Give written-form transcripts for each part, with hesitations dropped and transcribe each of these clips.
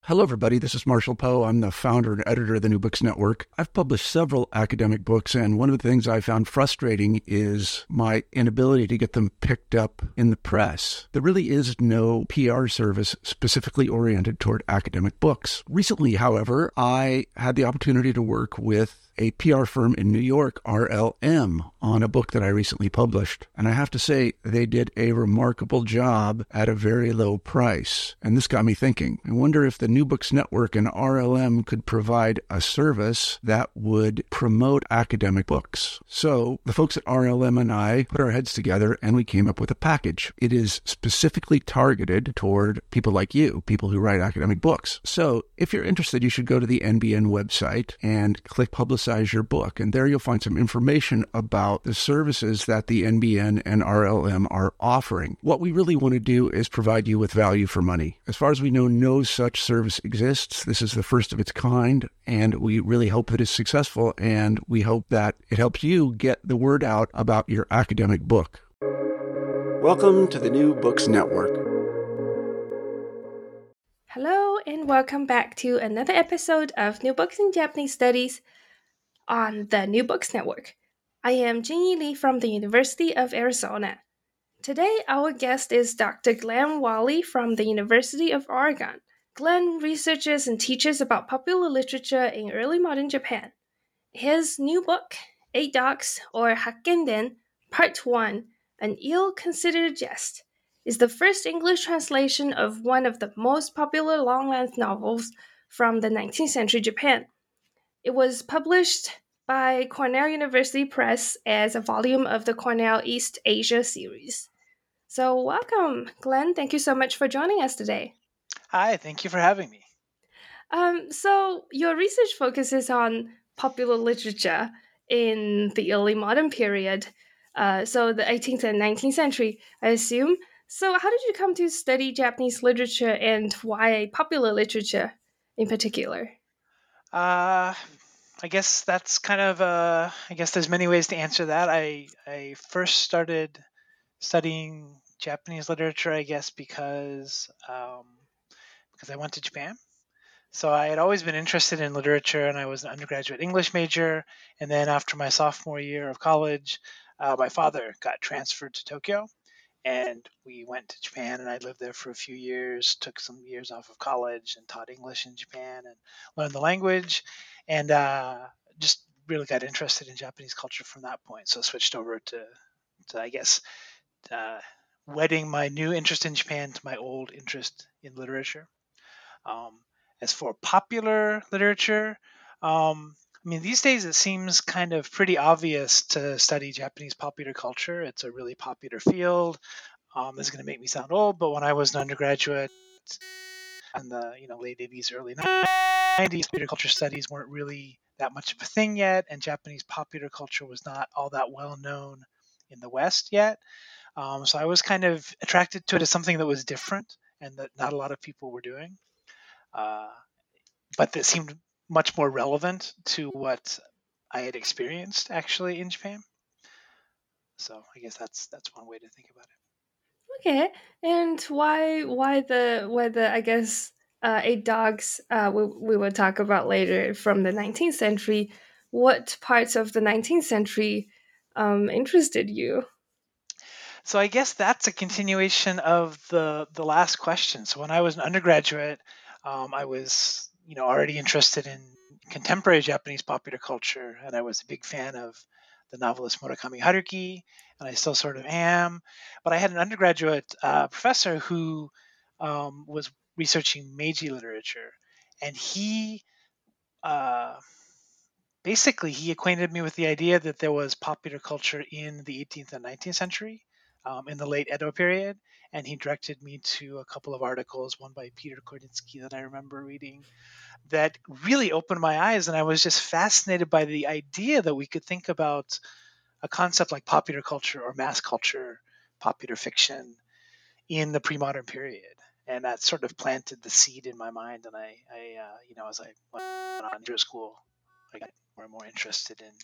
Hello, everybody. This is Marshall Poe. I'm the founder and editor of the New Books Network. I've published several academic books, and one of the things I found frustrating is my inability to get them picked up in the press. There really is no PR service specifically oriented toward academic books. Recently, however, I had the opportunity to work with a PR firm in New York, RLM, on a book that I recently published. And I have to say, they did a remarkable job at a very low price. And this got me thinking. I wonder if the New Books Network and RLM could provide a service that would promote academic books. So the folks at RLM and I put our heads together and we came up with a package. It is specifically targeted toward people like you, people who write academic books. So if you're interested, you should go to the NBN website and click Publicize Your Book. And there you'll find some information about the services that the NBN and RLM are offering. What we really want to do is provide you with value for money. As far as we know, no such service exists. This is the first of its kind, and we really hope that it's successful, and we hope that it helps you get the word out about your academic book. Welcome to the New Books Network. Hello, and welcome back to another episode of New Books in Japanese Studies on the New Books Network. I am Jinyi Lee from the University of Arizona. Today, our guest is Dr. Glenn Wally from the University of Oregon. Glenn researches and teaches about popular literature in early modern Japan. His new book, Eight Dogs, or Hakkenden, Part 1, An Ill-Considered Jest, is the first English translation of one of the most popular long-length novels from the 19th century Japan. It was published by Cornell University Press as a volume of the Cornell East Asia series. So welcome, Glenn. Thank you so much for joining us today. Hi, thank you for having me. So your research focuses on popular literature in the early modern period, so the 18th and 19th century, I assume. So how did you come to study Japanese literature, and why popular literature in particular? I guess that's kind of I guess there's many ways to answer that. I first started studying Japanese literature, I guess, because I went to Japan. So I had always been interested in literature, and I was an undergraduate English major. And then after my sophomore year of college, my father got transferred to Tokyo, and we went to Japan, and I lived there for a few years, took some years off of college and taught English in Japan and learned the language, and just really got interested in Japanese culture from that point. So I switched over to I guess, uh, wedding my new interest in Japan to my old interest in literature. Um, as for popular literature, I mean, these days it seems kind of pretty obvious to study Japanese popular culture. It's a really popular field. This is going to make me sound old, but when I was an undergraduate in the late 80s, early 90s, popular culture studies weren't really that much of a thing yet, and Japanese popular culture was not all that well known in the West yet. So I was kind of attracted to it as something that was different and that not a lot of people were doing, uh, but that seemed much more relevant to what I had experienced actually in Japan. So I guess that's one way to think about it. Okay, and why the I guess Eight Dogs we will talk about later from the 19th century. What parts of the 19th century interested you? So I guess that's a continuation of the last question. So when I was an undergraduate, I was already interested in contemporary Japanese popular culture, and I was a big fan of the novelist Murakami Haruki, and I still sort of am. But I had an undergraduate professor who was researching Meiji literature, and he uh, basically he acquainted me with the idea that there was popular culture in the 18th and 19th century, in the late Edo period, and he directed me to a couple of articles, one by Peter Korditsky that I remember reading, that really opened my eyes, and I was just fascinated by the idea that we could think about a concept like popular culture or mass culture, popular fiction, in the pre-modern period. And that sort of planted the seed in my mind. And as I went on to school, I got more and more interested in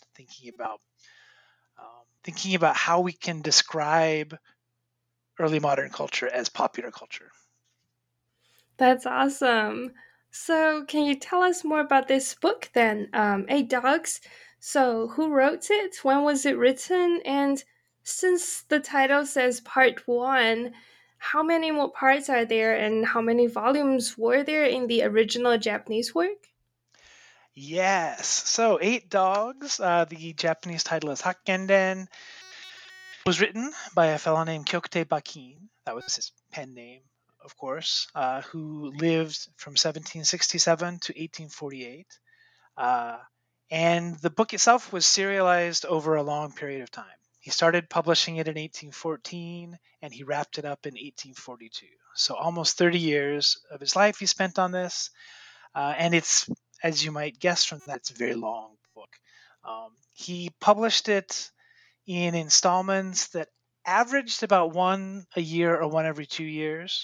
thinking about how we can describe early modern culture as popular culture. That's awesome. So, can you tell us more about this book then? Eight Dogs. So, who wrote it? When was it written? And since the title says part one, how many more parts are there and how many volumes were there in the original Japanese work? Yes. So, Eight Dogs, the Japanese title is Hakkenden, was written by a fellow named Kyokute Bakin. That was his pen name, of course, who lived from 1767 to 1848. And the book itself was serialized over a long period of time. He started publishing it in 1814 and he wrapped it up in 1842. So almost 30 years of his life he spent on this. And it's, as you might guess from that, it's a very long book. He published it in installments that averaged about one a year or one every 2 years.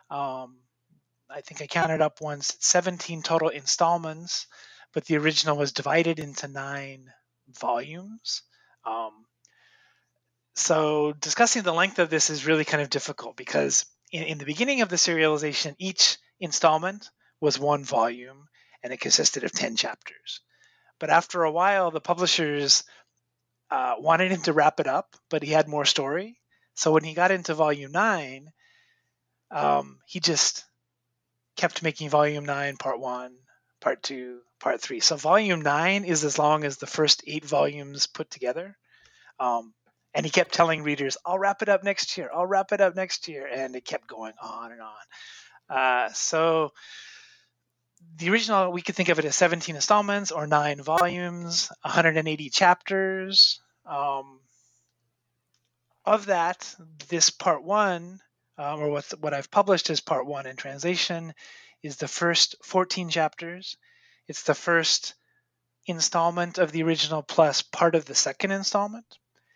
I think I counted up once 17 total installments, but the original was divided into 9 volumes. So discussing the length of this is really kind of difficult because in the beginning of the serialization, each installment was 1 volume and it consisted of 10 chapters. But after a while, the publishers wanted him to wrap it up, but he had more story. So when he got into volume 9, he just kept making volume 9, part 1, part 2, part 3. So volume 9 is as long as the first 8 volumes put together. And he kept telling readers, I'll wrap it up next year. I'll wrap it up next year. And it kept going on and on. So the original, we could think of it as 17 installments or 9 volumes, 180 chapters. Of that, this part 1, or what I've published as part 1 in translation, is the first 14 chapters. It's the first installment of the original plus part of the second installment.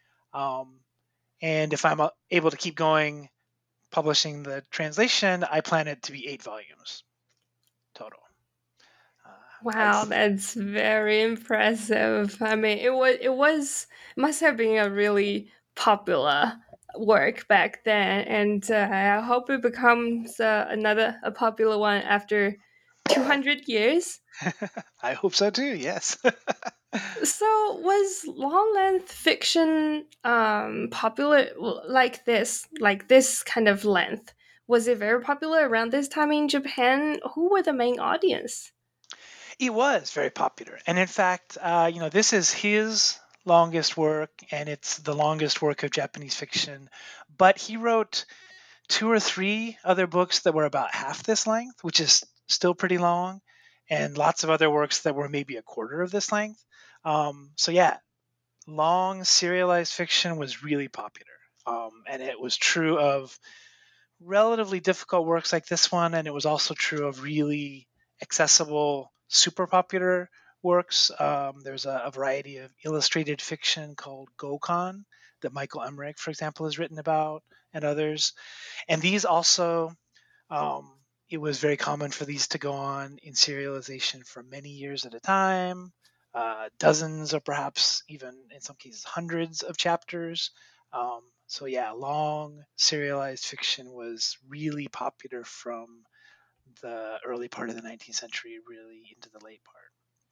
And if I'm able to keep going publishing the translation, I plan it to be 8 volumes total. Wow, that's very impressive. I mean, it must have been a really popular work back then, and I hope it becomes another a popular one after 200 years. I hope so too. Yes. So, was long length fiction popular like this kind of length? Was it very popular around this time in Japan? Who were the main audience? It was very popular. And in fact, this is his longest work, and it's the longest work of Japanese fiction. But he wrote 2 or 3 other books that were about half this length, which is still pretty long, and lots of other works that were maybe a quarter of this length. So yeah, long serialized fiction was really popular. And it was true of relatively difficult works like this one, and it was also true of really accessible, super popular works. There's a variety of illustrated fiction called Gokon that Michael Emmerich, for example, has written about, and others. And these also, it was very common for these to go on in serialization for many years at a time, dozens or perhaps even in some cases hundreds of chapters. So yeah, long serialized fiction was really popular from the early part of the 19th century, really into the late part.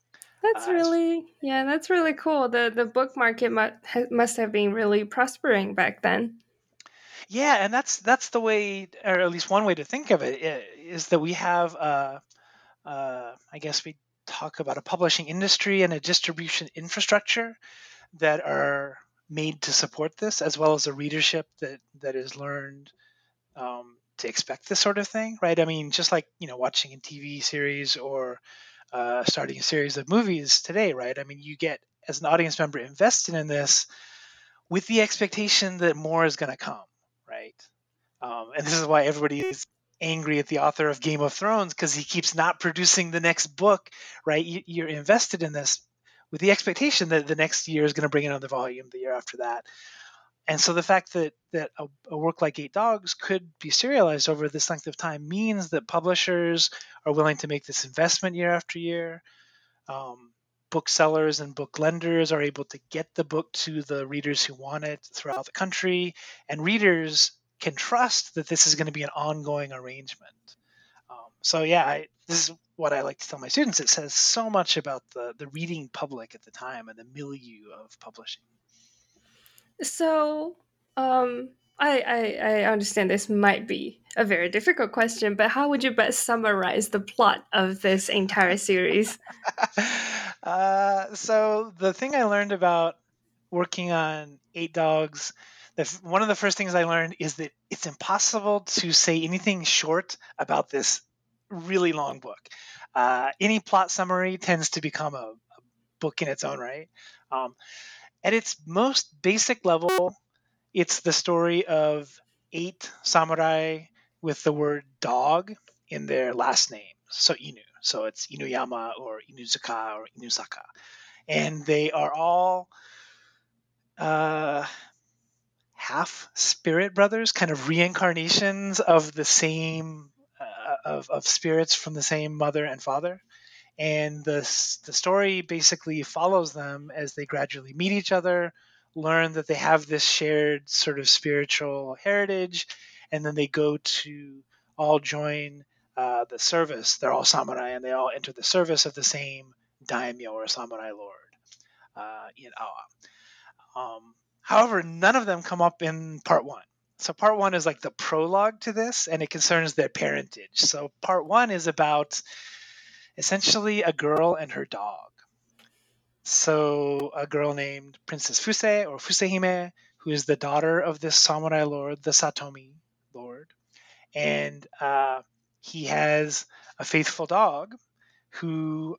That's really cool. The book market must have been really prospering back then. Yeah, and that's the way, or at least one way to think of it, is that we have, I guess we talk about a publishing industry and a distribution infrastructure that are made to support this, as well as a readership that is learned to expect this sort of thing, right? I mean, just like watching a TV series or starting a series of movies today, right? I mean, you get as an audience member invested in this with the expectation that more is going to come, right? And this is why everybody is angry at the author of Game of Thrones because he keeps not producing the next book, right? You're invested in this with the expectation that the next year is going to bring another volume, the year after that. And so the fact that a work like Eight Dogs could be serialized over this length of time means that publishers are willing to make this investment year after year. Booksellers and book lenders are able to get the book to the readers who want it throughout the country, and readers can trust that this is going to be an ongoing arrangement. So yeah, this is what I like to tell my students. It says so much about the reading public at the time and the milieu of publishing. So, I understand this might be a very difficult question, but how would you best summarize the plot of this entire series? So the thing I learned about working on Eight Dogs, one of the first things I learned is that it's impossible to say anything short about this really long book. Any plot summary tends to become a book in its own right. At its most basic level, it's the story of 8 samurai with the word dog in their last name, so Inu. So it's Inuyama or Inuzuka or Inuzaka. And they are all half spirit brothers, kind of reincarnations of the same, of spirits from the same mother and father. And the story basically follows them as they gradually meet each other, learn that they have this shared sort of spiritual heritage, and then they go to all join the service. They're all samurai, and they all enter the service of the same daimyo or samurai lord in Awa. However, none of them come up in part 1. So part 1 is like the prologue to this, and it concerns their parentage. So part 1 is about essentially a girl and her dog. So a girl named Princess Fuse or Fusehime, who is the daughter of this samurai lord, the Satomi lord. And he has a faithful dog who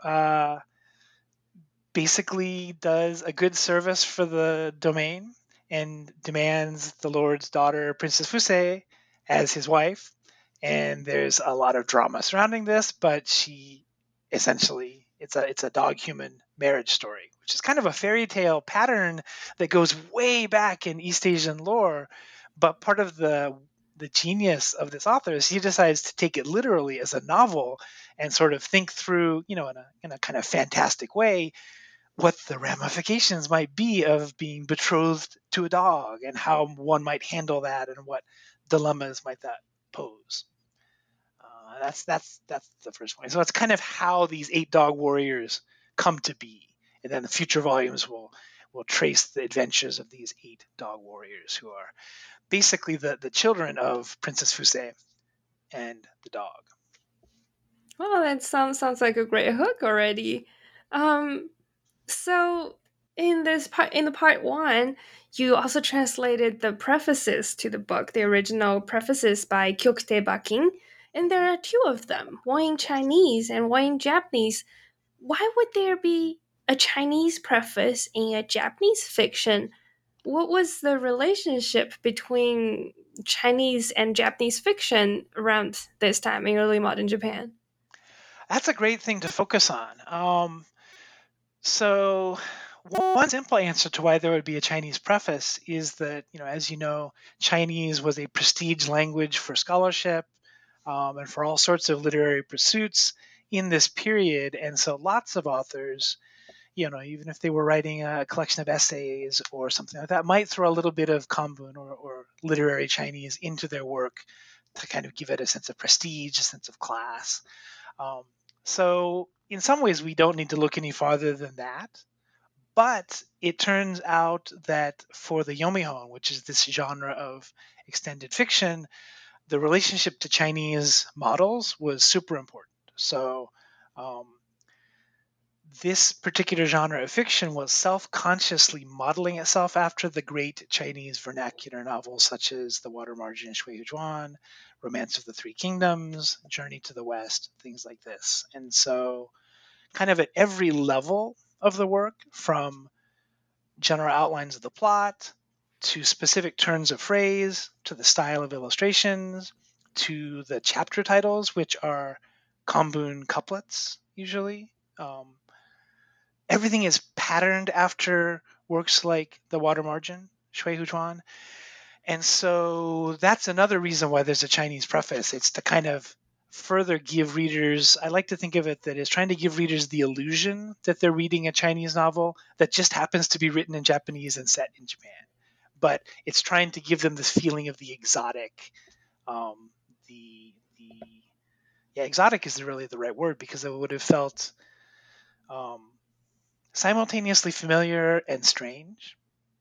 basically does a good service for the domain and demands the lord's daughter, Princess Fuse, as his wife. And there's a lot of drama surrounding this, but she essentially, it's a dog-human marriage story, which is kind of a fairy tale pattern that goes way back in East Asian lore. But part of the genius of this author is he decides to take it literally as a novel and sort of think through, in a kind of fantastic way, what the ramifications might be of being betrothed to a dog and how one might handle that and what dilemmas might that pose. That's the first point. So it's kind of how these 8 dog warriors come to be, and then the future volumes will trace the adventures of these 8 dog warriors who are basically the children of Princess Fuse and the dog. Well, that sounds like a great hook already. So in the part 1, you also translated the prefaces to the book, the original prefaces by Kyokute Bakin, and there are 2 of them, one in Chinese and one in Japanese. Why would there be a Chinese preface in a Japanese fiction? What was the relationship between Chinese and Japanese fiction around this time in early modern Japan? That's a great thing to focus on. So one simple answer to why there would be a Chinese preface is that, as you know, Chinese was a prestige language for scholarship and for all sorts of literary pursuits in this period. And so lots of authors, even if they were writing a collection of essays or something like that, might throw a little bit of kanbun or literary Chinese into their work to kind of give it a sense of prestige, a sense of class. So in some ways, we don't need to look any farther than that. But it turns out that for the Yomihon, which is this genre of extended fiction, the relationship to Chinese models was super important. So this particular genre of fiction was self-consciously modeling itself after the great Chinese vernacular novels such as The Water Margin, Shui Zhuan, Romance of the Three Kingdoms, Journey to the West, things like this. And so kind of at every level of the work, from general outlines of the plot to specific turns of phrase, to the style of illustrations, to the chapter titles, which are kanbun couplets usually. Everything is patterned after works like The Water Margin, Shui Zhuan. And so that's another reason why there's a Chinese preface. It's to kind of further give readers, I like to think of it that is trying to give readers the illusion that they're reading a Chinese novel that just happens to be written in Japanese and set in Japan. But it's trying to give them this feeling of the exotic, the Yeah, exotic is really the right word, because it would have felt simultaneously familiar and strange.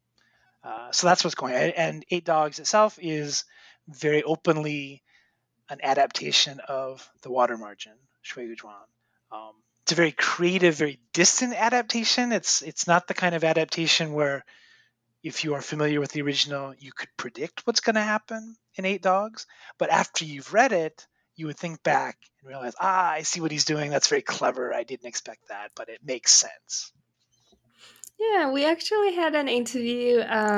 So that's what's going on. And Eight Dogs itself is very openly an adaptation of The Water Margin, Shui Gujuan. It's a very creative, very distant adaptation. It's not the kind of adaptation where, if you are familiar with the original, you could predict what's going to happen in Eight Dogs. But after you've read it, you would think back and realize, I see what he's doing. That's very clever. I didn't expect that, but it makes sense. Yeah, we actually had an interview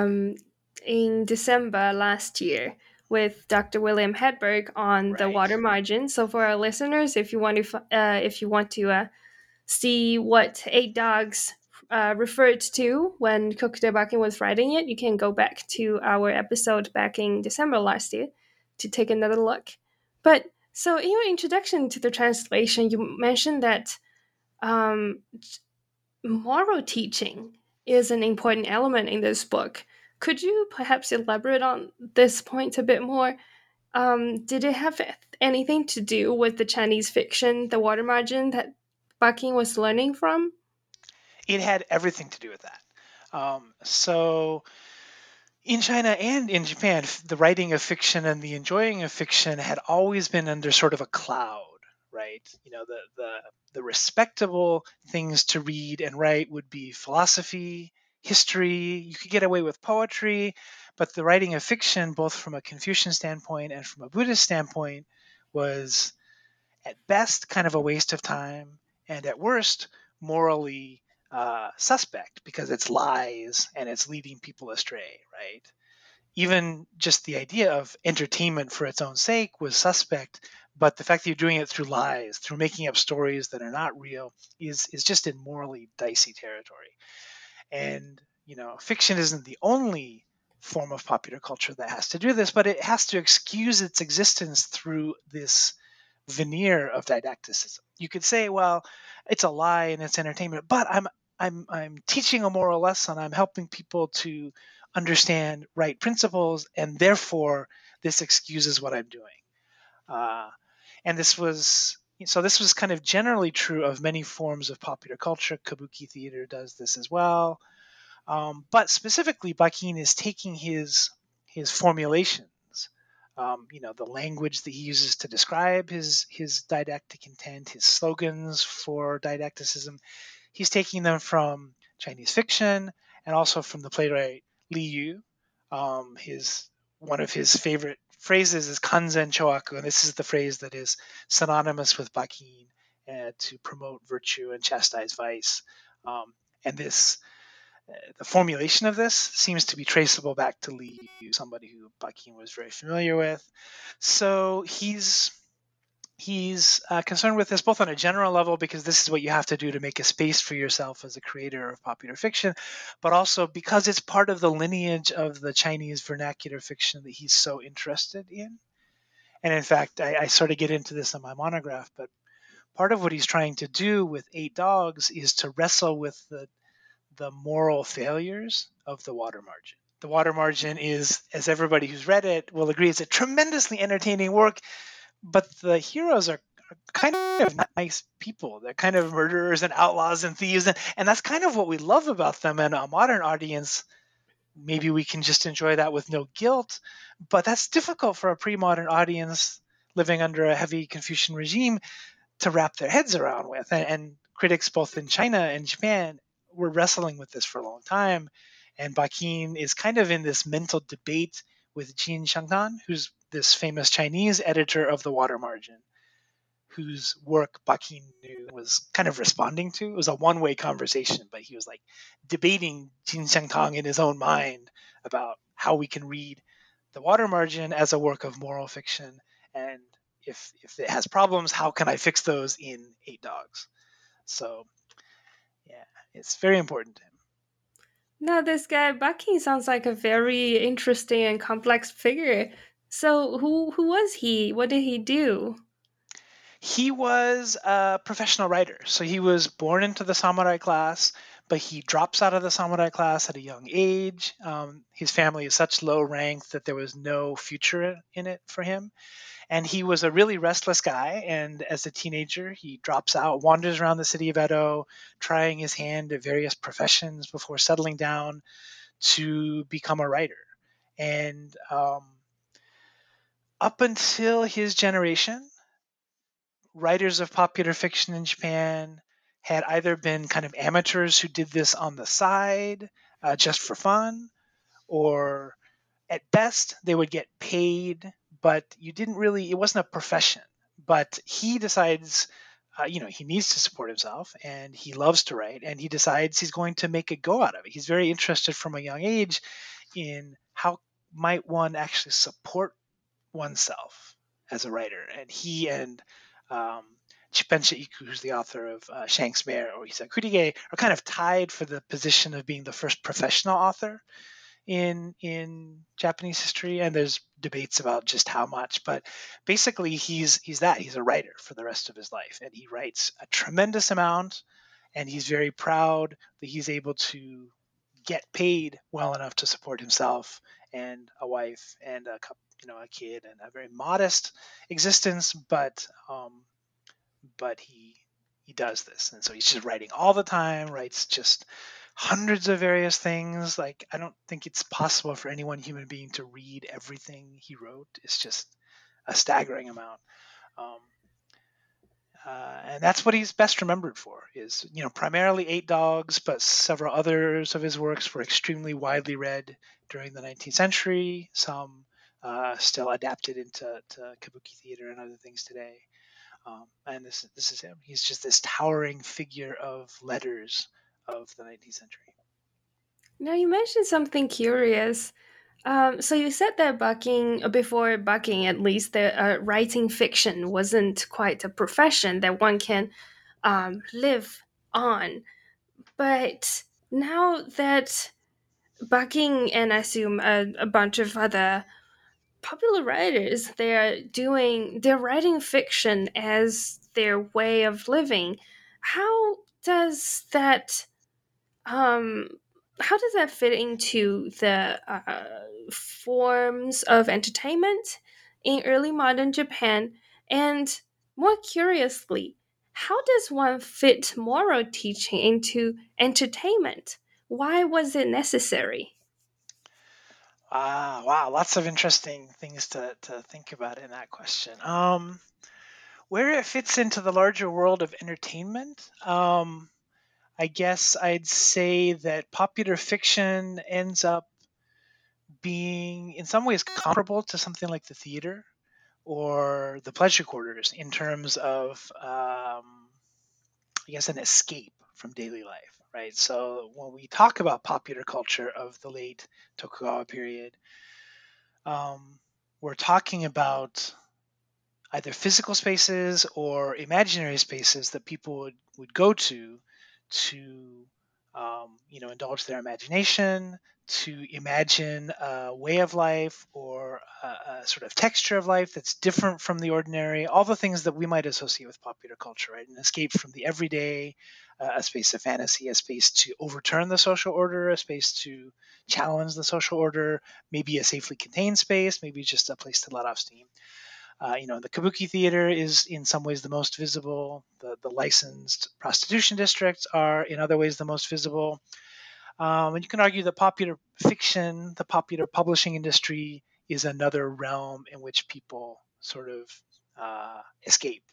in December last year with Dr. William Hedberg on the Right. water margin. So for our listeners, if you want to see what Eight Dogs referred to when Kokuto Bakken was writing it, you can go back to our episode back in December last year to take another look. But so in your introduction to the translation, you mentioned that um, moral teaching is an important element in this book. Could you perhaps elaborate on this point a bit more? Did it have anything to do with the Chinese fiction, The Water Margin, that Baking was learning from? It had everything to do with that. So in China and in Japan, the writing of fiction and the enjoying of fiction had always been under sort of a cloud, right? The respectable things to read and write would be philosophy, history. You could get away with poetry, but the writing of fiction, both from a Confucian standpoint and from a Buddhist standpoint, was at best kind of a waste of time, and at worst morally suspect, because it's lies and it's leading people astray, right? Even just the idea of entertainment for its own sake was suspect, but the fact that you're doing it through lies, through making up stories that are not real, is just in morally dicey territory. And fiction isn't the only form of popular culture that has to do this, but it has to excuse its existence through this veneer of didacticism. You could say, well, it's a lie and it's entertainment, but I'm teaching a moral lesson. I'm helping people to understand right principles, and therefore this excuses what I'm doing. Uh, and this was kind of generally true of many forms of popular culture. Kabuki theater does this as well. But specifically, Bakin is taking his formulations, the language that he uses to describe his didactic intent, his slogans for didacticism. He's taking them from Chinese fiction and also from the playwright Li Yu. His One of his favorite phrases is kanzen choaku, and this is the phrase that is synonymous with Bakin to promote virtue and chastise vice. And the formulation of this seems to be traceable back to Li Yu, somebody who Bakin was very familiar with. So he's concerned with this both on a general level, because this is what you have to do to make a space for yourself as a creator of popular fiction, but also because it's part of the lineage of the Chinese vernacular fiction that he's so interested in. And in fact, I sort of get into this in my monograph, but part of what he's trying to do with Eight Dogs is to wrestle with the moral failures of The Water Margin. The Water Margin is, as everybody who's read it will agree, it's a tremendously entertaining work, but the heroes are kind of nice people. They're kind of murderers and outlaws and thieves, and that's kind of what we love about them. And a modern audience, maybe we can just enjoy that with no guilt, but that's difficult for a pre-modern audience living under a heavy Confucian regime to wrap their heads around with. And critics both in China and Japan were wrestling with this for a long time. And Bakin is kind of in this mental debate with Jin Shangtan, who's this famous Chinese editor of The Water Margin, whose work Bakin knew was kind of responding to. It was a one-way conversation, but he was like debating Jin Shangtan in his own mind about how we can read The Water Margin as a work of moral fiction, and if it has problems, how can I fix those in Eight Dogs? So yeah, it's very important to him. Now, this guy Bucky sounds like a very interesting and complex figure. So, who was he? What did he do? He was a professional writer. So he was born into the samurai class, but he drops out of the samurai class at a young age. His family is such low rank that there was no future in it for him. And he was a really restless guy. And as a teenager, he drops out, wanders around the city of Edo, trying his hand at various professions before settling down to become a writer. And up until his generation, writers of popular fiction in Japan had either been kind of amateurs who did this on the side just for fun, or at best they would get paid, but it wasn't a profession. But he decides, he needs to support himself and he loves to write, and he decides he's going to make a go out of it. He's very interested from a young age in how might one actually support oneself as a writer. And he and Chipensha Iku, who's the author of Shanks Mare or Hisakurige, are kind of tied for the position of being the first professional author in Japanese history, and there's debates about just how much, but basically he's a writer for the rest of his life, and he writes a tremendous amount, and he's very proud that he's able to get paid well enough to support himself and a wife and a kid and a very modest existence, but he does this, and so he's just writing all the time, writes just hundreds of various things. Like, I don't think it's possible for any one human being to read everything he wrote. It's just a staggering amount. And that's what he's best remembered for, is, primarily Eight Dogs, but several others of his works were extremely widely read during the 19th century, some still adapted into kabuki theater and other things today. And this is him. He's just this towering figure of letters of the 19th century. Now, you mentioned something curious. So you said that before Bucking, at least, that writing fiction wasn't quite a profession that one can live on. But now that Bucking, and I assume a bunch of other popular writers, they're writing fiction as their way of living. How does that um how does that fit into the forms of entertainment in early modern Japan? And more curiously, how does one fit moral teaching into entertainment? Why was it necessary? Wow, lots of interesting things to think about in that question. Where it fits into the larger world of entertainment, I guess I'd say that popular fiction ends up being, in some ways, comparable to something like the theater or the pleasure quarters in terms of, I guess, an escape from daily life, right? So when we talk about popular culture of the late Tokugawa period, we're talking about either physical spaces or imaginary spaces that people would go to indulge their imagination, to imagine a way of life or a sort of texture of life that's different from the ordinary, all the things that we might associate with popular culture, right? An escape from the everyday, a space of fantasy, a space to overturn the social order, a space to challenge the social order, maybe a safely contained space, maybe just a place to let off steam. The kabuki theater is in some ways the most visible. The licensed prostitution districts are in other ways the most visible. And you can argue that popular fiction, the popular publishing industry, is another realm in which people sort of escape,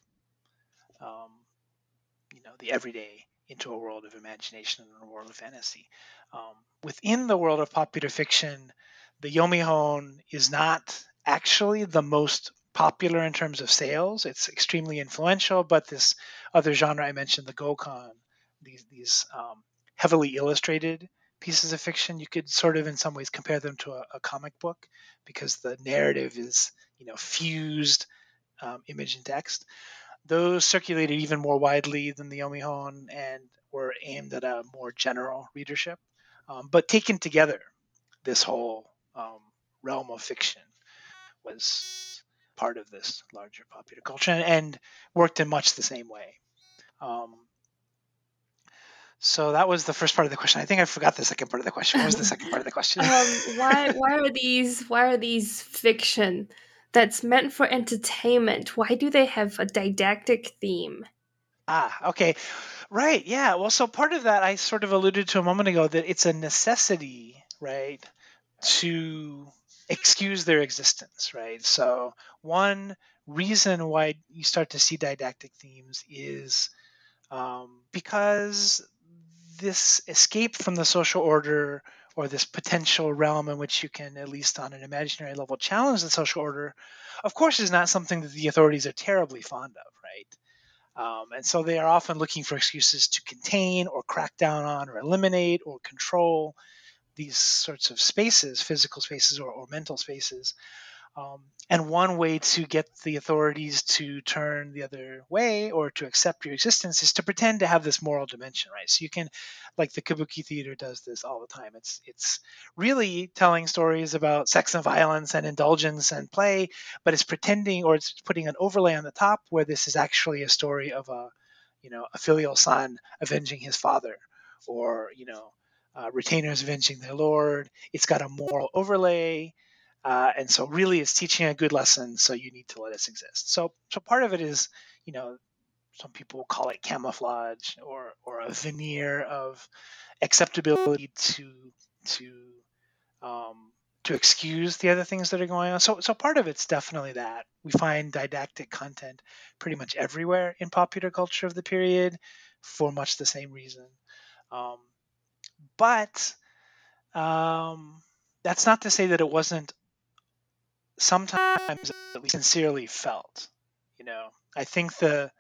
the everyday into a world of imagination and a world of fantasy. Within the world of popular fiction, the Yomihon is not actually the most popular in terms of sales. It's extremely influential, but this other genre I mentioned, the Gokon, these heavily illustrated pieces of fiction, you could sort of in some ways compare them to a comic book, because the narrative is fused image and text. Those circulated even more widely than the Yomihon and were aimed at a more general readership. But taken together, this whole realm of fiction was part of this larger popular culture and worked in much the same way. So that was the first part of the question. I think I forgot the second part of the question. What was the second part of the question? Why are these fiction that's meant for entertainment, why do they have a didactic theme? Okay. Right. Yeah. Well, so part of that I sort of alluded to a moment ago, that it's a necessity, right, to excuse their existence, right? So one reason why you start to see didactic themes is because this escape from the social order, or this potential realm in which you can, at least on an imaginary level, challenge the social order, of course, is not something that the authorities are terribly fond of, right? And so they are often looking for excuses to contain or crack down on or eliminate or control these sorts of spaces, physical spaces or mental spaces. And one way to get the authorities to turn the other way or to accept your existence is to pretend to have this moral dimension, right? So you can, like the Kabuki theater does this all the time. It's really telling stories about sex and violence and indulgence and play, but it's pretending, or it's putting an overlay on the top where this is actually a story of a filial son avenging his father, or retainers avenging their lord. It's got a moral overlay, and so really it's teaching a good lesson, so you need to let us exist. So part of it is, some people call it camouflage, or a veneer of acceptability to um, to excuse the other things that are going on. So part of it's definitely that. We find didactic content pretty much everywhere in popular culture of the period for much the same reason. Um, but that's not to say that it wasn't sometimes at least sincerely felt. I think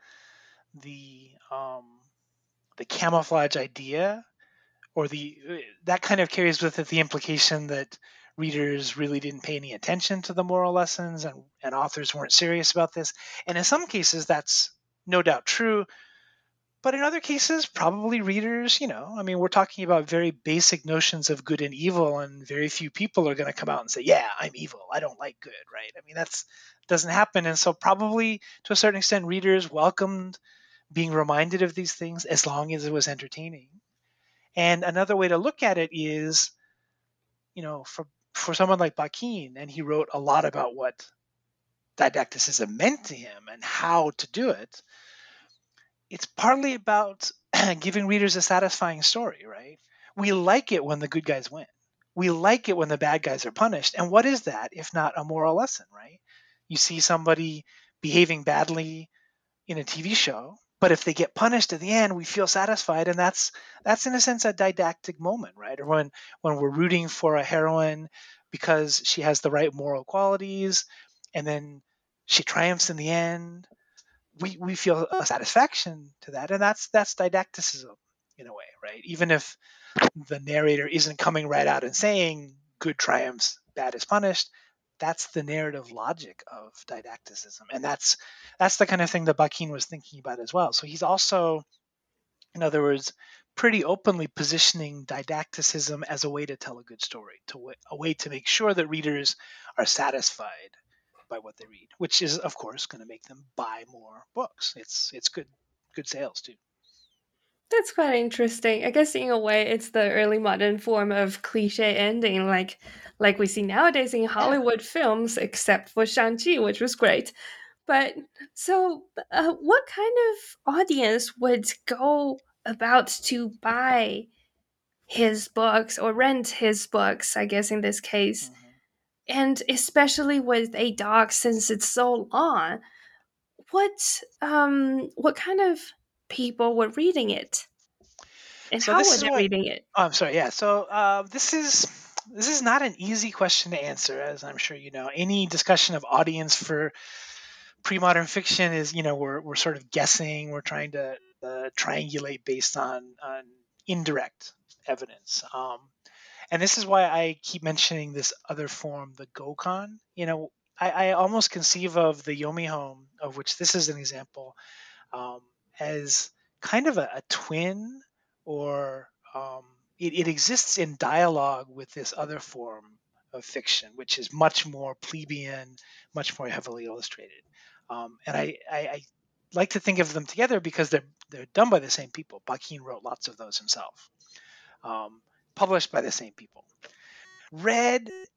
the um, the camouflage idea, or the that kind of carries with it the implication that readers really didn't pay any attention to the moral lessons, and authors weren't serious about this. And in some cases, that's no doubt true. But in other cases, probably readers, I mean, we're talking about very basic notions of good and evil, and very few people are going to come out and say, yeah, I'm evil, I don't like good, right? I mean, that's doesn't happen. And so probably to a certain extent, readers welcomed being reminded of these things as long as it was entertaining. And another way to look at it is, for someone like Bakin, and he wrote a lot about what didacticism meant to him and how to do it. It's partly about giving readers a satisfying story, right? We like it when the good guys win. We like it when the bad guys are punished. And what is that if not a moral lesson, right? You see somebody behaving badly in a TV show, but if they get punished at the end, we feel satisfied, and that's in a sense a didactic moment, right? Or when we're rooting for a heroine because she has the right moral qualities, and then she triumphs in the end, we feel a satisfaction to that, and that's didacticism in a way, right? Even if the narrator isn't coming right out and saying good triumphs, bad is punished, that's the narrative logic of didacticism, and that's the kind of thing that Bakin was thinking about as well. So he's also, in other words, pretty openly positioning didacticism as a way to tell a good story, a way to make sure that readers are satisfied by what they read, which is of course going to make them buy more books. It's good sales too. That's quite interesting. I guess in a way, it's the early modern form of cliche ending, like we see nowadays in Yeah. Hollywood films, except for Shang-Chi, which was great. But so, what kind of audience would go about to buy his books or rent his books? I guess in this case, Mm-hmm. and especially with a dog, since it's so long, what kind of people were reading it? And So how this were is they what reading it? Oh, I'm sorry. Yeah. So this is not an easy question to answer, as I'm sure you know. Any discussion of audience for pre-modern fiction is, we're sort of guessing. We're trying to triangulate based on indirect evidence. And this is why I keep mentioning this other form, the Gokon. I almost conceive of the Yomi Home, of which this is an example, um, as kind of a twin, or it exists in dialogue with this other form of fiction, which is much more plebeian, much more heavily illustrated. And I like to think of them together because they're done by the same people. Bakin wrote lots of those himself, published by the same people. Read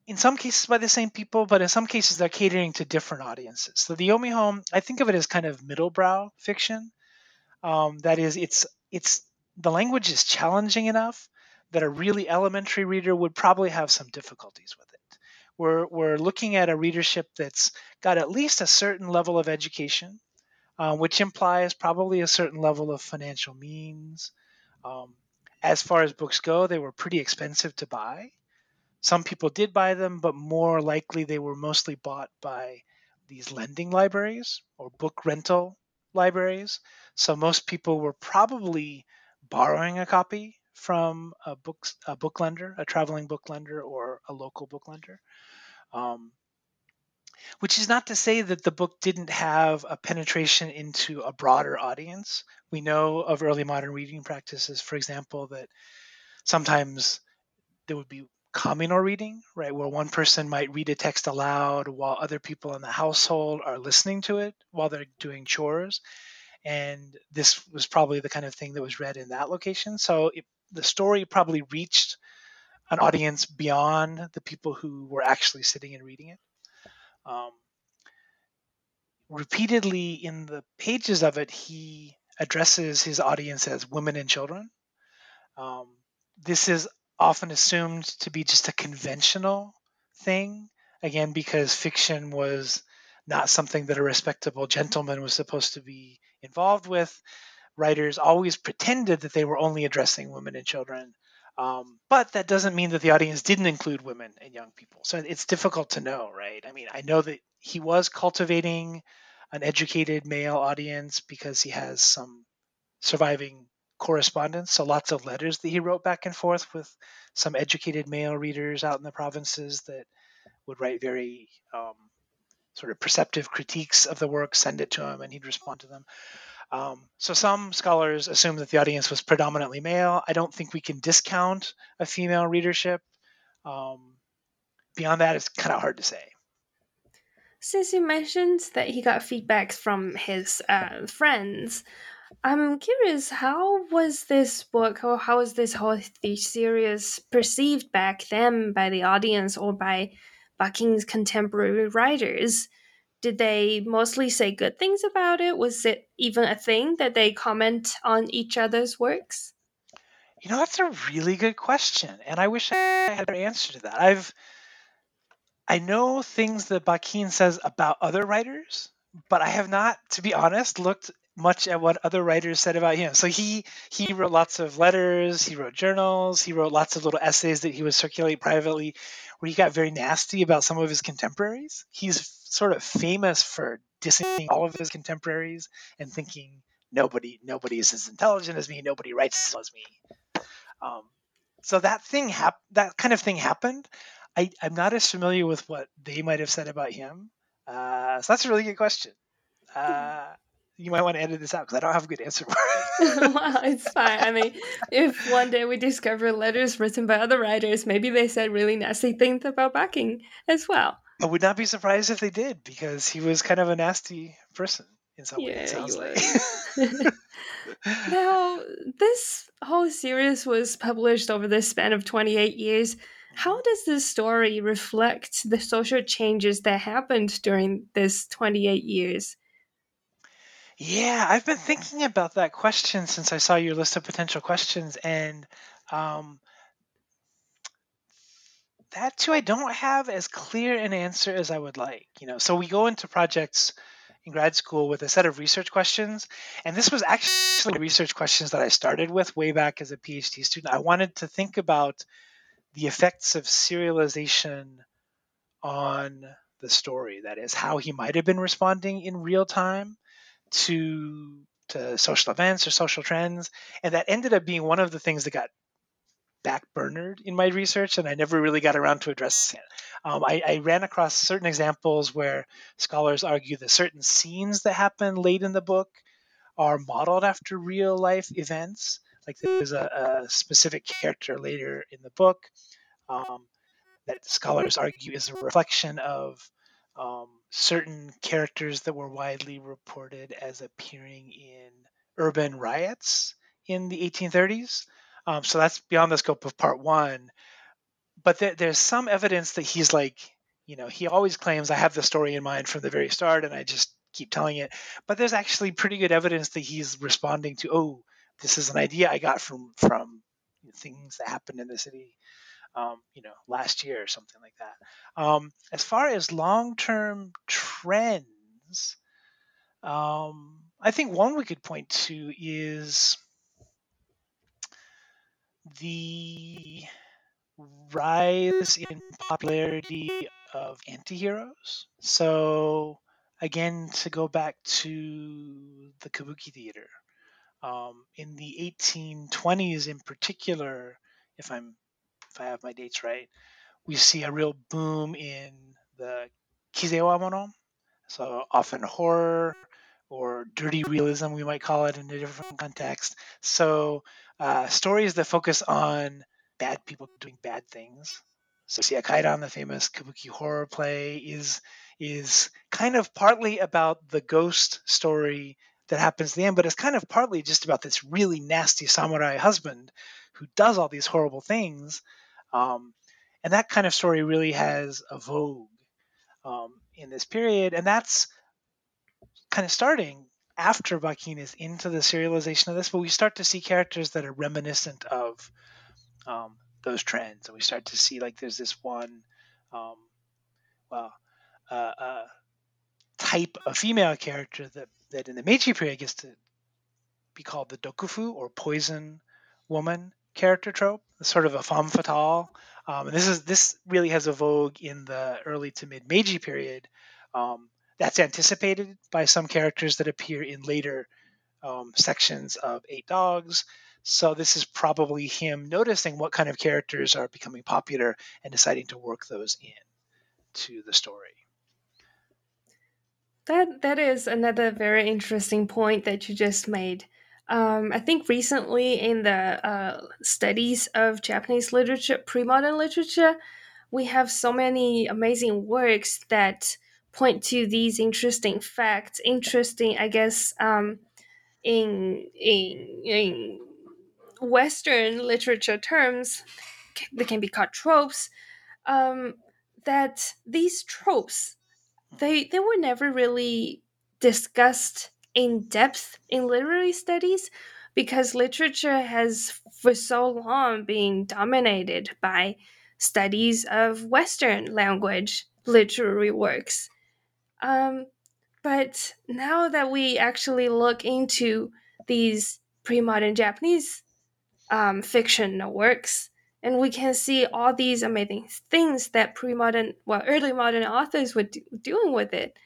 in some cases by the same people, but in some cases they're catering to different audiences. So the Yomi Home, I think of it as kind of middlebrow fiction. That is, it's the language is challenging enough that a really elementary reader would probably have some difficulties with it. We're looking at a readership that's got at least a certain level of education, which implies probably a certain level of financial means. Um, as far as books go, they were pretty expensive to buy. Some people did buy them, but more likely they were mostly bought by these lending libraries or book rental libraries. So most people were probably borrowing a copy from a book lender, a traveling book lender, or a local book lender. Um, which is not to say that the book didn't have a penetration into a broader audience. We know of early modern reading practices, for example, that sometimes there would be communal reading, right, where one person might read a text aloud while other people in the household are listening to it while they're doing chores. And this was probably the kind of thing that was read in that location. So the story probably reached an audience beyond the people who were actually sitting and reading it. Um, Repeatedly in the pages of it, he addresses his audience as women and children. This is often assumed to be just a conventional thing, again, because fiction was not something that a respectable gentleman was supposed to be involved with. Writers always pretended that they were only addressing women and children. But that doesn't mean that the audience didn't include women and young people. So it's difficult to know, right? I mean, I know that he was cultivating an educated male audience because he has some surviving correspondence. So lots of letters that he wrote back and forth with some educated male readers out in the provinces that would write very sort of perceptive critiques of the work, send it to him, and he'd respond to them. So some scholars assume that the audience was predominantly male. I don't think we can discount a female readership. Beyond that, it's kind of hard to say. Since you mentioned that he got feedbacks from his friends, I'm curious, how was this book, or how was this whole series perceived back then by the audience or by Baking's contemporary writers? Did they mostly say good things about it? Was it even a thing that they comment on each other's works? That's a really good question, and I wish I had an answer to that. I know things that Bakin says about other writers, but I have not, to be honest, looked much at what other writers said about him. So he wrote lots of letters, he wrote journals, he wrote lots of little essays that he would circulate privately, where he got very nasty about some of his contemporaries. He's sort of famous for dissing all of his contemporaries and thinking nobody is as intelligent as me, nobody writes as well as me. So that that kind of thing happened. I'm not as familiar with what they might have said about him. So that's a really good question. You might want to edit this out because I don't have a good answer for it. Well, it's fine. I mean, if one day we discover letters written by other writers, maybe they said really nasty things about Baking as well. I would not be surprised if they did, because he was kind of a nasty person in some way, it Yeah, he sounds like. was. Now, this whole series was published over the span of 28 years. How does this story reflect the social changes that happened during this 28 years? Yeah, I've been thinking about that question since I saw your list of potential questions, and um, that too, I don't have as clear an answer as I would like. So we go into projects in grad school with a set of research questions, and this was actually research questions that I started with way back as a PhD student. I wanted to think about the effects of serialization on the story. That is, how he might have been responding in real time to social events or social trends, and that ended up being one of the things that got backburnered in my research, and I never really got around to addressing it. I ran across certain examples where scholars argue that certain scenes that happen late in the book are modeled after real life events. Like there's a specific character later in the book that scholars argue is a reflection of certain characters that were widely reported as appearing in urban riots in the 1830s. So that's beyond the scope of part one. but there's some evidence that he's like, he always claims I have the story in mind from the very start, and I just keep telling it. But there's actually pretty good evidence that he's responding to, oh, this is an idea I got from things that happened in the city, last year or something like that. As far as long-term trends, I think one we could point to is the rise in popularity of antiheroes. So again, to go back to the Kabuki theater, in the 1820s in particular, if I have my dates right, we see a real boom in the kizewamono, so often horror or dirty realism, we might call it in a different context. So stories that focus on bad people doing bad things. So Seia Kaidan, the famous kabuki horror play, is kind of partly about the ghost story that happens at the end, but it's kind of partly just about this really nasty samurai husband who does all these horrible things. And that kind of story really has a vogue in this period, and that's kind of starting after Bakin is into the serialization of this, but we start to see characters that are reminiscent of those trends, and we start to see like there's this one, type of female character that in the Meiji period gets to be called the dokufu, or poison woman character trope, sort of a femme fatale. And this really has a vogue in the early to mid Meiji period. That's anticipated by some characters that appear in later sections of Eight Dogs. So this is probably him noticing what kind of characters are becoming popular and deciding to work those in to the story. That is another very interesting point that you just made. I think recently in the studies of Japanese literature, pre-modern literature, we have so many amazing works that point to these interesting facts. Interesting, I guess, in Western literature terms, they can be called tropes. Um, that these tropes they were never really discussed in depth in literary studies because literature has for so long been dominated by studies of Western language literary works. Um, but now that we actually look into these pre-modern Japanese fiction works, and we can see all these amazing things that early modern authors were doing with it.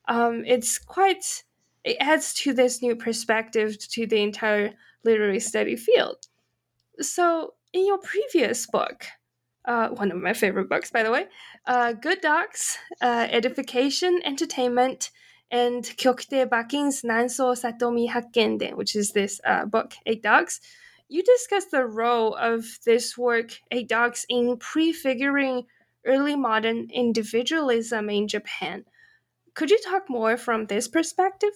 It adds to this new perspective to the entire literary study field. So, in your previous book, one of my favorite books, by the way, Good Dogs, Edification, Entertainment, and Kyokute Bakin's Nanso Satomi Hakkenden, which is this book, Eight Dogs, you discuss the role of this work, Eight Dogs, in prefiguring early modern individualism in Japan. Could you talk more from this perspective?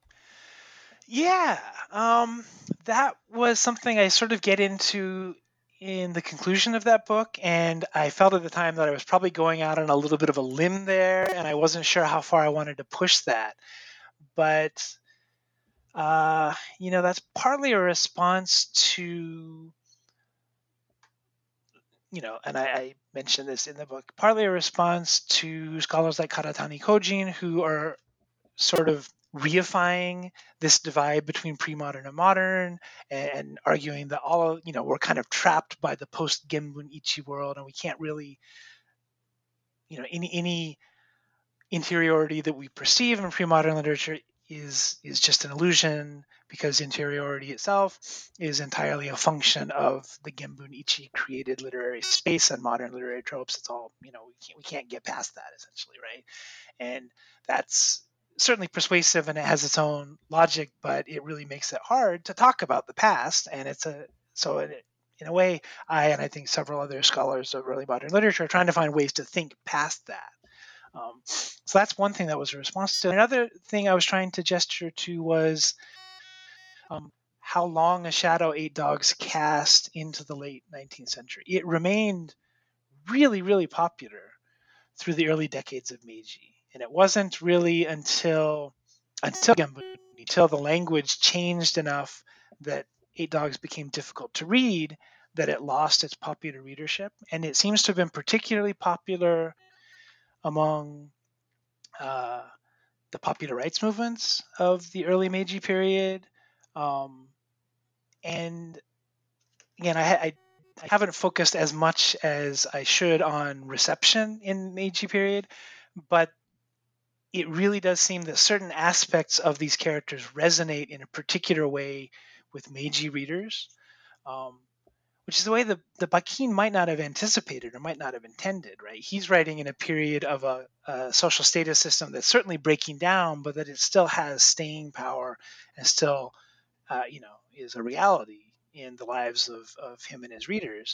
Yeah, that was something I sort of get into in the conclusion of that book, and I felt at the time that I was probably going out on a little bit of a limb there, and I wasn't sure how far I wanted to push that. But that's partly a response to, and I mentioned this in the book, partly a response to scholars like Karatani Kojin, who are sort of reifying this divide between pre-modern and modern, and arguing that we're kind of trapped by the post Genbun Ichi world, and we can't really, any interiority that we perceive in pre-modern literature is just an illusion, because interiority itself is entirely a function of the Genbun Ichi created literary space and modern literary tropes. It's all, we can't get past that, essentially, right? And that's certainly persuasive, and it has its own logic, but it really makes it hard to talk about the past. And in a way, and I think several other scholars of early modern literature are trying to find ways to think past that. So that's one thing that was a response to. Another thing I was trying to gesture to was how long a shadow Eight Dogs cast into the late 19th century. It remained really, really popular through the early decades of Meiji. And it wasn't really until the language changed enough that Eight Dogs became difficult to read that it lost its popular readership. And it seems to have been particularly popular among the popular rights movements of the early Meiji period. And again, I haven't focused as much as I should on reception in Meiji period, but it really does seem that certain aspects of these characters resonate in a particular way with Meiji readers, which is the way the Bakin might not have anticipated or might not have intended, right? He's writing in a period of a social status system that's certainly breaking down, but that it still has staying power and still, is a reality in the lives of him and his readers.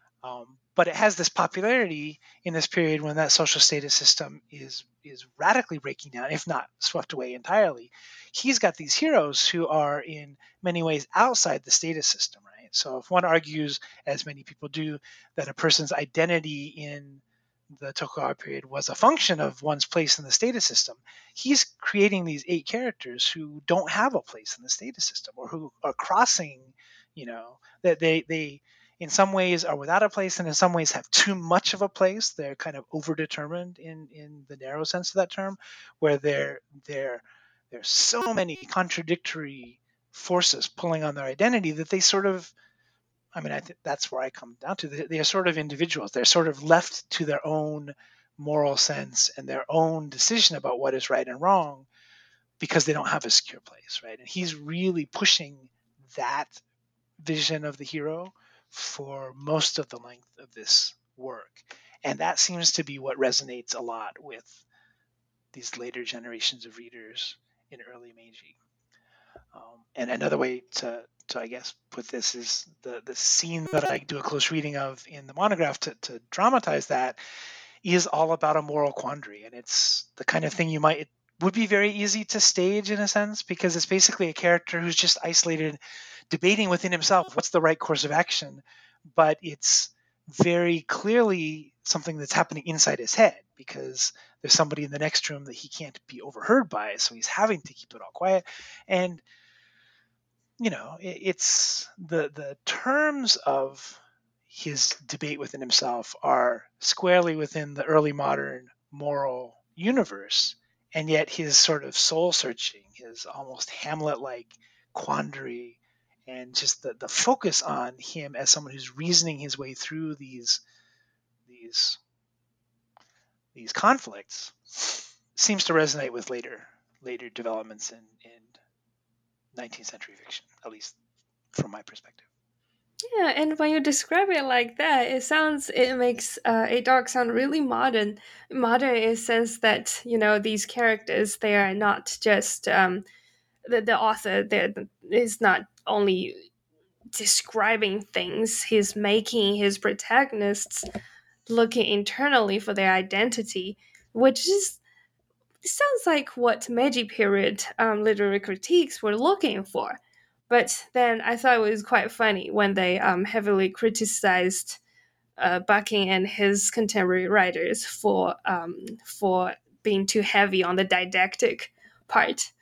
But it has this popularity in this period when that social status system is radically breaking down, if not swept away entirely. He's got these heroes who are in many ways outside the status system, right? So if one argues, as many people do, that a person's identity in the Tokugawa period was a function of one's place in the status system, he's creating these 8 characters who don't have a place in the status system, or who are crossing, that they in some ways are without a place, and in some ways have too much of a place. They're kind of overdetermined in the narrow sense of that term, where there's so many contradictory forces pulling on their identity that they sort of, I think that's where I come down to. They are sort of individuals. They're sort of left to their own moral sense and their own decision about what is right and wrong, because they don't have a secure place, right? And he's really pushing that vision of the hero for most of the length of this work. And that seems to be what resonates a lot with these later generations of readers in early Meiji. And another way to I guess put this is the scene that I do a close reading of in the monograph to dramatize that is all about a moral quandary. And it's the kind of thing it would be very easy to stage in a sense, because it's basically a character who's just isolated, debating within himself what's the right course of action, but it's very clearly something that's happening inside his head, because there's somebody in the next room that he can't be overheard by, so he's having to keep it all quiet. And it's the terms of his debate within himself are squarely within the early modern moral universe, and yet his sort of soul searching, his almost Hamlet-like quandary, and just the focus on him as someone who's reasoning his way through these conflicts seems to resonate with later developments in 19th century fiction, at least from my perspective. Yeah, and when you describe it like that, it makes Eight Dogs sound really modern. Modern in the sense that, these characters, they are not just the author is not only describing things, he's making his protagonists looking internally for their identity, which is sounds like what Meiji period literary critiques were looking for. But then I thought it was quite funny when they heavily criticized Bakin and his contemporary writers for being too heavy on the didactic part.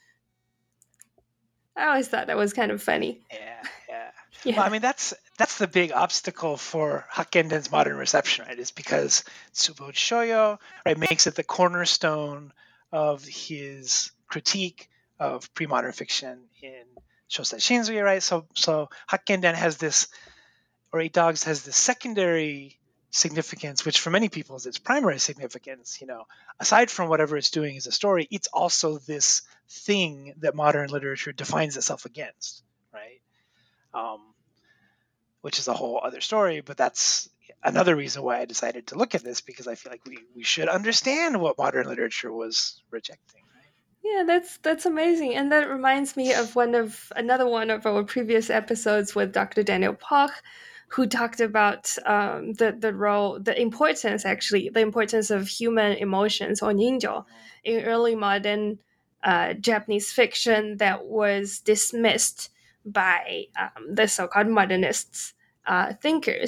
I always thought that was kind of funny. Yeah. Well, that's the big obstacle for Hakkenden's modern reception, right? Is because Tsuboji Shoyo, right, makes it the cornerstone of his critique of pre-modern fiction in Shosei Shinzui, right? So Hakkenden has this, or Eight Dogs has this secondary significance, which for many people is its primary significance. Aside from whatever it's doing as a story, it's also this thing that modern literature defines itself against, right? Which is a whole other story, but that's another reason why I decided to look at this, because I feel like we should understand what modern literature was rejecting. Yeah, that's amazing, and that reminds me of another one of our previous episodes with Dr. Daniel Poch, who talked about the importance of human emotions, or ninjo, in early modern Japanese fiction that was dismissed by the so-called modernists thinkers.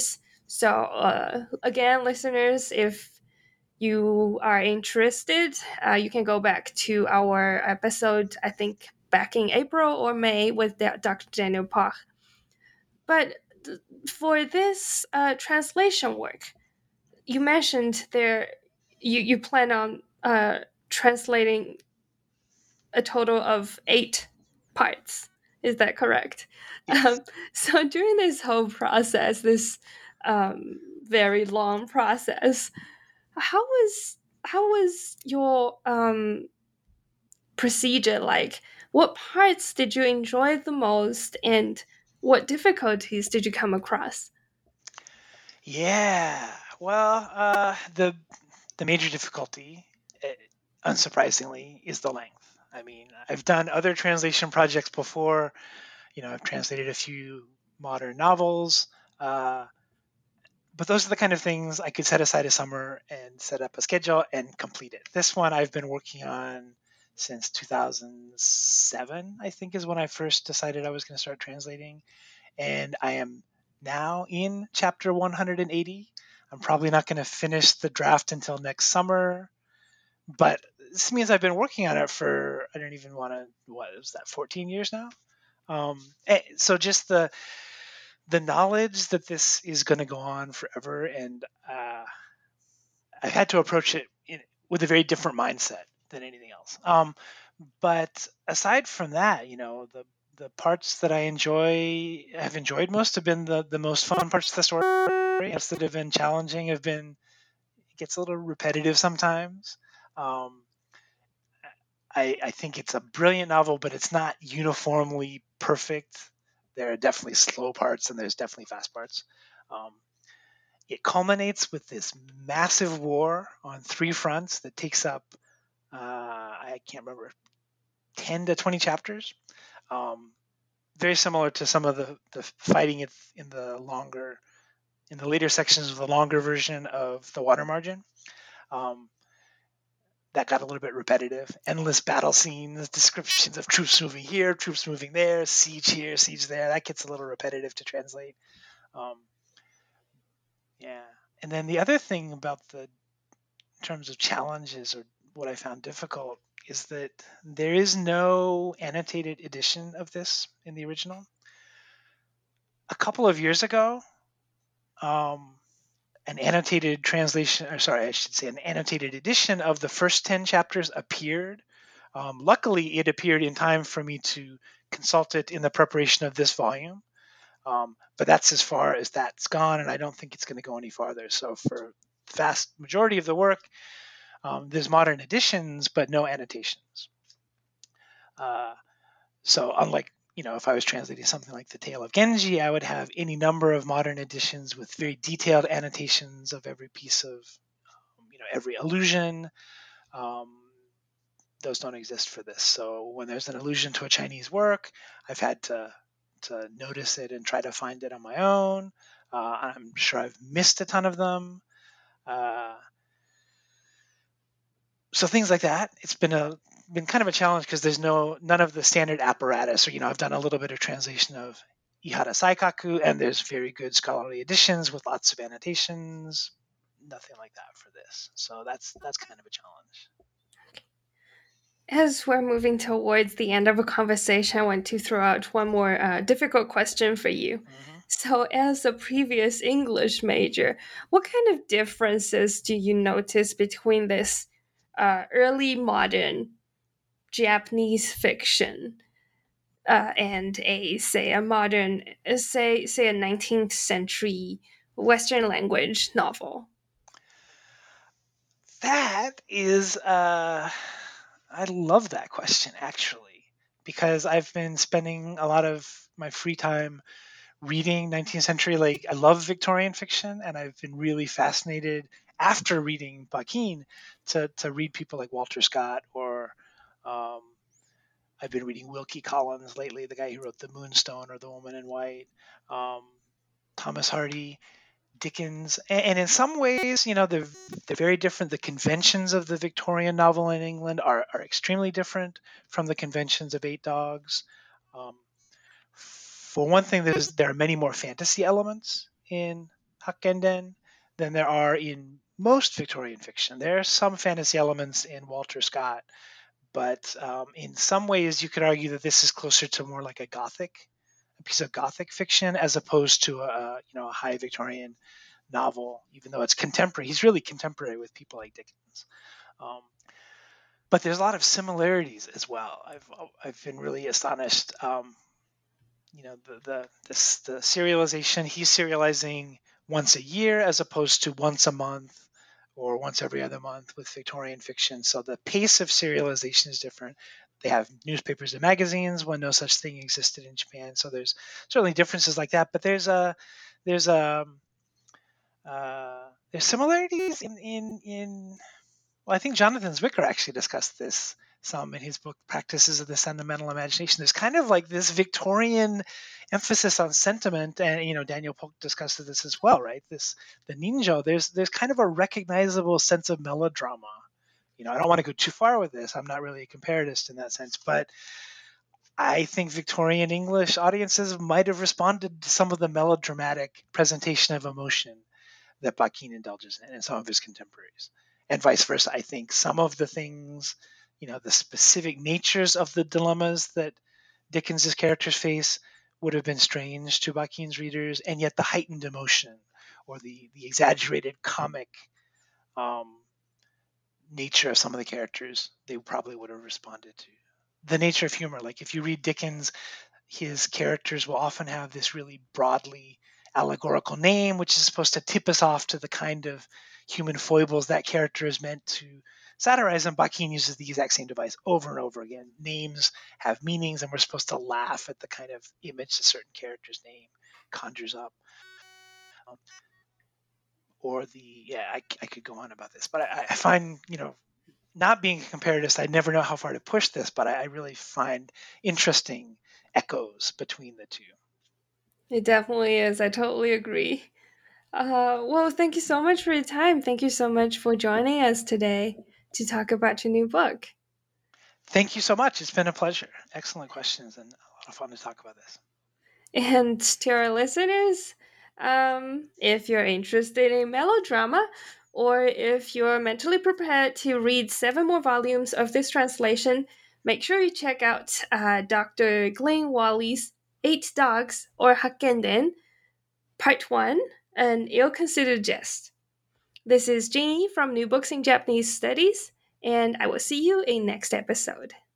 So again, listeners, if you are interested, you can go back to our episode, I think back in April or May with Dr. Daniel Pach. But for this translation work, you mentioned you plan on translating a total of 8 parts. Is that correct? Yes. So during this whole process, this very long process, how was your procedure like? What parts did you enjoy the most, and what difficulties did you come across? Yeah. Well, the major difficulty, eh, unsurprisingly, is the length. I mean, I've done other translation projects before. I've translated a few modern novels, but those are the kind of things I could set aside a summer and set up a schedule and complete it. This one I've been working on since 2007, I think, is when I first decided I was going to start translating. And I am now in chapter 180. I'm probably not going to finish the draft until next summer, but this means I've been working on it for, I don't even want to, what is that, 14 years now? So just the knowledge that this is going to go on forever, and I've had to approach it with a very different mindset than anything else. But aside from that, the parts that I have enjoyed most have been the most fun parts of the story. Parts that have been challenging have been, it gets a little repetitive sometimes. Um, I think it's a brilliant novel, but it's not uniformly perfect. There are definitely slow parts and there's definitely fast parts. Um, it culminates with this massive war on 3 fronts that takes up, I can't remember, 10 to 20 chapters. Um, Very similar to some of the fighting in the later sections of the longer version of the Water Margin. That got a little bit repetitive. Endless battle scenes, descriptions of troops moving here, troops moving there, siege here, siege there. That gets a little repetitive to translate. Yeah. And then the other thing about in terms of challenges or what I found difficult is that there is no annotated edition of this in the original. A couple of years ago, an annotated translation, or sorry, I should say an annotated edition of the first 10 chapters appeared. Luckily, it appeared in time for me to consult it in the preparation of this volume. But that's as far as that's gone, and I don't think it's going to go any farther. So for the vast majority of the work, there's modern editions, but no annotations. So unlike, if I was translating something like The Tale of Genji, I would have any number of modern editions with very detailed annotations of every piece of, every allusion. Those don't exist for this. So when there's an allusion to a Chinese work, I've had to notice it and try to find it on my own. I'm sure I've missed a ton of them. So things like that. It's been kind of a challenge because there's none of the standard apparatus. Or I've done a little bit of translation of Ihara Saikaku, and there's very good scholarly editions with lots of annotations. Nothing like that for this. So that's kind of a challenge. As we're moving towards the end of a conversation, I want to throw out one more difficult question for you. Mm-hmm. So, as a previous English major, what kind of differences do you notice between this early modern Japanese fiction and a modern, say a 19th century Western language novel? That is, I love that question actually, because I've been spending a lot of my free time reading 19th century. Like, I love Victorian fiction, and I've been really fascinated after reading Bakin to read people like Walter Scott, or I've been reading Wilkie Collins lately, the guy who wrote The Moonstone or The Woman in White, Thomas Hardy, Dickens, and in some ways, they're very different. The conventions of the Victorian novel in England are extremely different from the conventions of Eight Dogs. For one thing, there are many more fantasy elements in Hakkenden than there are in most Victorian fiction. There are some fantasy elements in Walter Scott, but in some ways you could argue that this is closer to more like a piece of Gothic fiction as opposed to a high Victorian novel, even though it's contemporary. He's really contemporary with people like Dickens. But there's a lot of similarities as well. I've been really astonished. The serialization, he's serializing once a year as opposed to once a month or once every other month with Victorian fiction. So the pace of serialization is different. They have newspapers and magazines when no such thing existed in Japan. So there's certainly differences like that. But there's similarities in well, I think Jonathan Zwicker actually discussed this some in his book Practices of the Sentimental Imagination. There's kind of like this Victorian emphasis on sentiment, and Daniel Polk discusses this as well, right? The ninjo, there's kind of a recognizable sense of melodrama. I don't want to go too far with this. I'm not really a comparatist in that sense, but I think Victorian English audiences might have responded to some of the melodramatic presentation of emotion that Bakin indulges in and some of his contemporaries. And vice versa. I think some of the things, the specific natures of the dilemmas that Dickens's characters face would have been strange to Bakin's readers, and yet the heightened emotion or the exaggerated comic nature of some of the characters, they probably would have responded to. The nature of humor, like if you read Dickens, his characters will often have this really broadly allegorical name, which is supposed to tip us off to the kind of human foibles that character is meant to satirize. And Bakin uses the exact same device over and over again. Names have meanings, and we're supposed to laugh at the kind of image a certain character's name conjures up. I could go on about this, but I find, not being a comparatist, I never know how far to push this, but I really find interesting echoes between the two. It definitely is. I totally agree. Well, thank you so much for your time. Thank you so much for joining us today to talk about your new book. Thank you so much. It's been a pleasure. Excellent questions and a lot of fun to talk about this. And to our listeners, if you're interested in melodrama, or if you're mentally prepared to read 7 more volumes of this translation, make sure you check out Dr. Glenn Wally's 8 Dogs or Hakkenden, Part 1, An Ill-Considered Jest. This is Jeannie from New Books in Japanese Studies, and I will see you in next episode.